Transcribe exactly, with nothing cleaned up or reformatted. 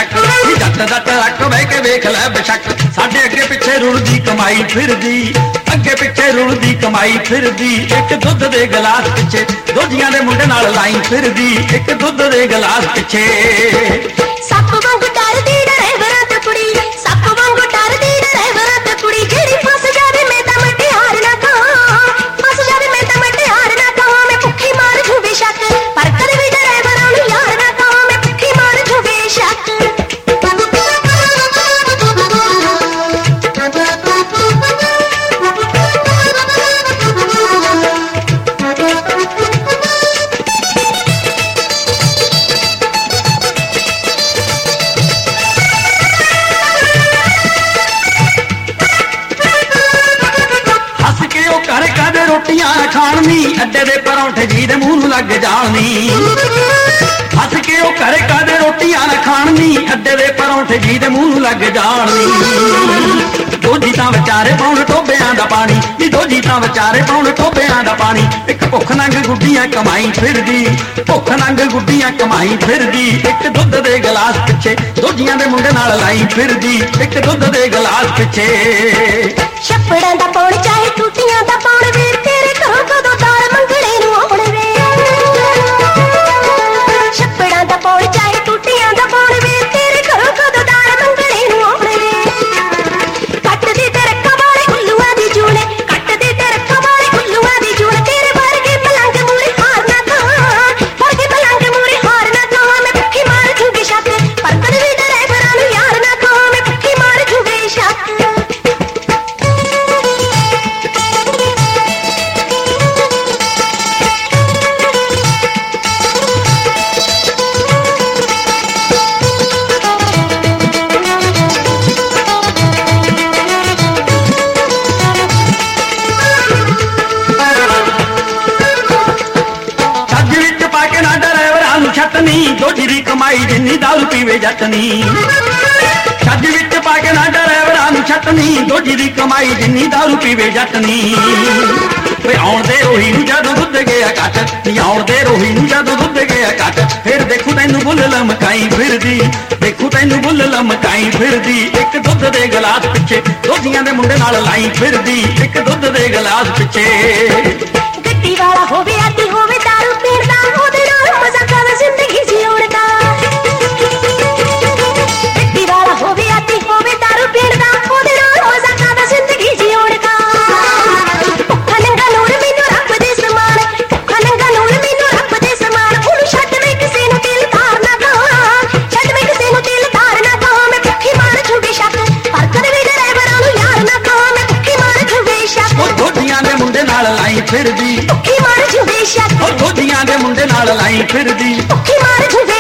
ਸ਼ੱਕ ਨੀ ਜੱਟ ਦਾ ਟਰੱਕ ਬਹਿ ਕੇ ਵੇਖ ਲੈ ਬੇਸ਼ੱਕ ਸਾਡੇ ਅੱਗੇ ਪਿੱਛੇ ਰੁਲਦੀ ਕਮਾਈ ਫਿਰਦੀ ਅੱਗੇ ਪਿੱਛੇ ਰੁਲਦੀ ਕਮਾਈ ਫਿਰਦੀ ਇੱਕ ਦੁੱਧ ਦੇ ਗਲਾਸ ਪਿੱਛੇ ਦੋਜੀਆਂ ਦੇ ਮੁੰਡੇ ਨਾਲ ਲਾਈ ਫਿਰਦੀ ਇੱਕ ਦੁੱਧ ਦੇ ਗਲਾਸ ਪਿੱਛੇ ਸੱਪ ਵਾਂਗ ਡਰਦੀ ਡਰਾਈਵਰਾਂ ਤੇ ਕੁੜੀ ਸੱਪ ਵਾਂਗ ਡਰਦੀ ਡਰਾਈਵਰਾਂ ਤੇ ਕੁੜੀ ਜਿਹੜੀ ਫਸ ਜਾਵੇ ਮੈਂ ਤਾਂ ਮਟਿਆਰ ਨਾ ਕਹਾਂ ਫਸ ਜਾਵੇ ਮੈਂ ਤਾਂ ਮਟਿਆਰ ਨਾ ਕਹਾਂ ਮੈਂ ਭੁੱਖੀ ਮਾਰ ਜੂ ਬੇਸ਼ੱਕ ਪਰ ਕਦੇ ਵੀ ਡਰਾਈਵਰਾਂ ਨੂੰ ਯਾਰ ਨਾ ਕਹਾਂ ਮੈਂ ਭੁੱਖੀ ਮਾਰ ਜੂ ਬੇਸ਼ੱਕ ਰੋਟੀਆਂ ਖਾਣੀ ਅੱਡੇ ਦੇ ਪਰੌਂਠੇ ਜੀ ਦੇ ਮੂੰਹ ਨੂੰ ਲੱਗ ਜਾਣੀ ਹੱਸ ਕੇ ਉਹ ਘਰੇ ਕਾਦੇ ਰੋਟੀਆਂ ਨਾ ਖਾਣੀ ਅੱਡੇ ਦੇ ਪਰੌਂਠੇ ਜੀ ਦੇ ਮੂੰਹ ਨੂੰ ਲੱਗ ਜਾਣੀ ਦੋਜੀ ਤਾਂ ਵਿਚਾਰੇ ਪਾਉਣ ਟੋਬਿਆਂ ਦਾ ਪਾਣੀ ਨੀ ਦੋਜੀ ਤਾਂ ਵਿਚਾਰੇ ਪਾਉਣ ਟੋਬਿਆਂ ਦਾ ਪਾਣੀ ਇੱਕ ਭੁੱਖ ਨੰਗ ਗੁੱਡੀਆਂ ਕਮਾਈ ਫਿਰਦੀ ਭੁੱਖ ਨੰਗ ਗੁੱਡੀਆਂ ਕਮਾਈ ਫਿਰਦੀ ਇੱਕ ਦੁੱਧ ਦੇ ਗਲਾਸ ਪਿੱਛੇ ਦੋਜੀਆਂ ਦੇ ਮੁੰਡੇ ਨਾਲ ਲਾਈ ਫਿਰਦੀ ਇੱਕ ਦੁੱਧ ਦੇ ਗਲਾਸ ਪਿੱਛੇ ਛੱਪੜਾਂ ਦਾ ਪਾਉਣ ਚਾਹੇ ਟੂਟੀਆਂ ਦਾ ਪਾਉਣ ਵੀਰ ਤੇਰੇ ਘਰੋਂ ਕਦੋਂ ਦਾਲ ਮੰਗਣੇ ਨੂੰ ਆਉਣ ਵੇ ਛੱਪੜਾਂ ਦਾ ਪਾਉਣ ਚਾਹੇ ਟੂਟੀਆਂ ਦਾ ਪਾਉਣ ਵੀਰ ਤੇਰੇ ਘਰੋਂ ਕਦੋਂ ਦਾਲ ਮੰਗਣੇ ਨੂੰ ਆਉਣ ਵੇ ਕੱਟਦੀ ਤੇ ਰੱਖਾਂ ਵਾਲੇ ਉੱਲੂਆਂ ਦੀ ਜੂਨੇ ਕੱਟਦੀ ਤੇ ਰੱਖਾਂ ਵਾਲੇ ਉੱਲੂਆਂ ਦੀ ਜੂਨ ਤੇਰੇ ਵਰਗੇ ਪਲੰਗ ਮੂਰੇ ਹਾਰ ਨਾ ਖਾਂ ਵਰਗੇ ਪਲੰਗ ਮੂਰੇ ਹਾਰ ਨਾ ਖਾਂ ਮੈਂ ਭੁੱਖੀ ਮਾਰ ਜੂਗੀ ਛੱਤ ਪਰ ਕਦੇ ਵੀ ਡਰਾਈਵਰਾਂ ਨੂੰ ਯਾਰ ਨਾ ਖਾਂ ਮੈਂ ਭੁੱਖੀ ਮਾਰ ਜੂਗੀ ਛੱਤ ਛੱਟਨੀ ਦੋਜੀ ਦੀ ਕਮਾਈ ਜਿੰਨੀ ਦਾਰੂ ਪੀਵੇ ਜੱਟਨੀ ਛੱਜ ਵਿੱਚ ਪਾ ਕੇ ਨਾ ਡਰਾਈਵਰਾਂ ਨੂੰ ਛੱਟਨੀ ਦੋਜੀ ਦੀ ਕਮਾਈ ਜਿੰਨੀ ਦਾਰੂ ਪੀਵੇ ਜੱਟਨੀ ਵੇ ਆਉਣ ਦੇ ਰੋਹੀ ਨੂੰ ਜਦੋਂ ਦੁੱਧ ਗਿਆ ਕੱਟ ਨੀ ਆਉਣ ਦੇ ਰੋਹੀ ਨੂੰ ਜਦੋਂ ਦੁੱਧ ਗਿਆ ਕੱਟ ਫਿਰ ਦੇਖੂ ਤੈਨੂੰ ਬੁੱਲ ਲਮਕਾਈ ਫਿਰਦੀ ਦੇਖੂ ਤੈਨੂੰ ਬੁੱਲ ਲਮਕਾਈ ਫਿਰਦੀ ਇੱਕ ਦੁੱਧ ਦੇ ਗਲਾਸ ਪਿੱਛੇ ਦੋਜੀਆਂ ਦੇ ਮੁੰਡੇ ਨਾਲ ਲਾਈ ਫਿਰਦੀ ਇੱਕ ਦੁੱਧ ਦੇ ਗਲਾਸ ਪਿੱਛੇ ਗੱਡੀ ਵਾਲਾ ਹੋਵੇ ਆਦੀ ਹੋਵੇ ਦਾਰੂ ਪੀਂਦਾ ਉਹਦੇ ਨਾਲ ਮਜ਼ਾ ਕਰ ਜ਼ਿੰਦਗੀ ਜਿਉਣ ਦਾ ਗੱਡੀ ਵਾਲਾ ਹੋਵੇ ਆਦੀ ਹੋਵੇ ਦਾਰੂ ਪੀਂਦਾ ਉਹਦੇ ਨਾਲ ਮਜ਼ਾ ਕਰ ਜ਼ਿੰਦਗੀ ਜਿਉਣ ਦਾ ਭੁੱਖਾ ਨੰਗਾ ਨੂਰ ਮੈਨੂੰ ਰੱਬ ਦੇ ਸਮਾਨ ਭੁੱਖਾ ਨੰਗਾ ਨੂਰ ਮੈਨੂੰ ਰੱਬ ਦੇ ਸਮਾਨ ਉਹਨੂੰ ਛੱਡ ਮੈਂ ਕਿਸੇ ਨੂੰ ਦਿਲ ਧਾਰ ਨਾ ਕਹਾਂ ਛੱਡ ਮੈਂ ਕਿਸੇ ਨੂੰ ਦਿਲ ਧਾਰ ਨਾ ਕਹਾਂ ਮੈਂ ਭੁੱਖੀ ਮਾਰ ਜੂਗੀ ਛੱਤ ਪਰ ਕਦੇ ਵੀ ਡਰਾਈਵਰਾਂ ਨੂੰ ਯਾਰ ਨਾ ਕਹਾਂ ਮੈਂ ਭੁੱਖੀ ਮਾਰ ਜੂਗੀ ਛੱਤ ਉਹ ਦੋਜੀਆਂ ਦੇ ਮੁੰਡੇ ਨਾਲ ਲਾਈ ਫਿਰਦੀ ਭੁੱਖੀ ਮਾਰ ਜੂਗੀ ਛੱਤ ਉਹ ਦੋਜੀਆਂ ਦੇ ਮੁੰਡੇ ਨਾਲ ਲਾਈ ਫਿਰਦੀ ਭੁੱਖੀ ਮਾਰ ਜੂਗੀ